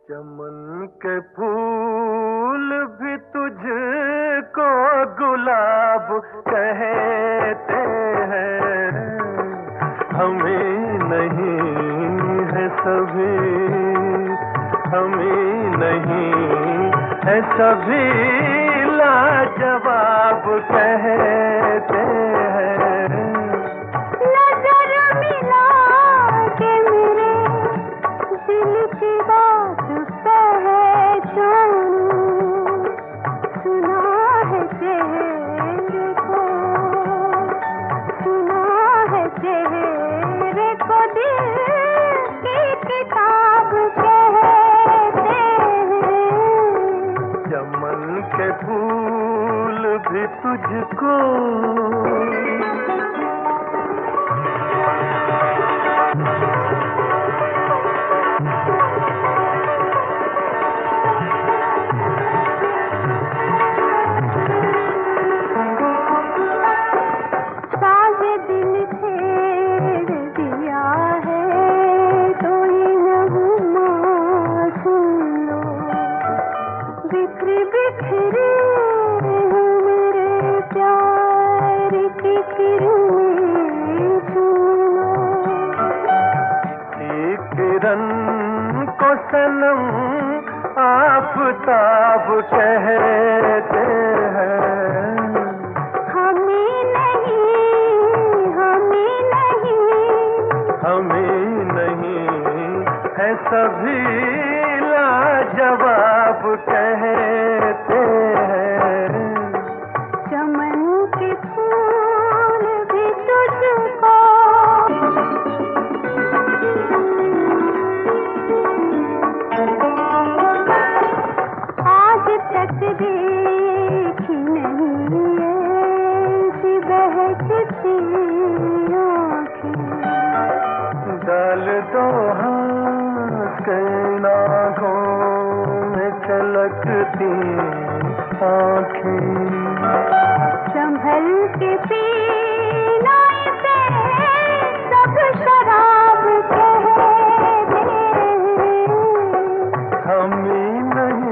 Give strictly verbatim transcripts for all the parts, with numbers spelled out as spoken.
चमन के फूल भी तुझको गुलाब कहते हैं, हमें नहीं है सभी, हमें नहीं है सभी लाजवाब कहते हैं। चमन के फूल भी तुझको को सनम आफताब कहते हैं, हमें नहीं, हमें नहीं, हमें नहीं है सभी लाजवाब कहते हैं। चमन के फूल भी तुझको देखी नहीं ऐसी बहकती आँखें, डाल दो हाथ के आँखों में छलकती आँखें, संभल के पीना इसे सब शराब कहते हैं। हमें नहीं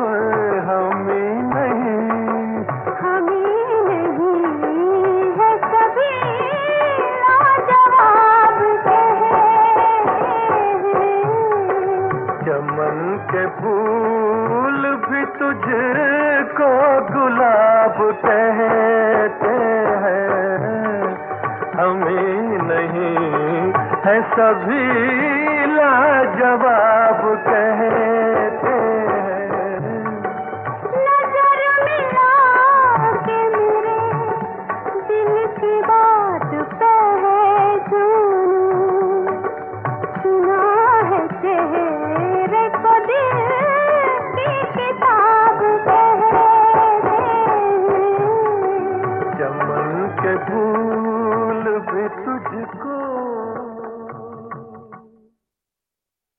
चमन के फूल भी तुझको गुलाब कहते हैं, हमें नहीं है सभी लाजवाब कहते हैं। नजर मिला के मेरे दिल की बात पहचानूं, सुना है चेहरे को दिल की किताब कहते हैं। चमन के फूल भी तुझको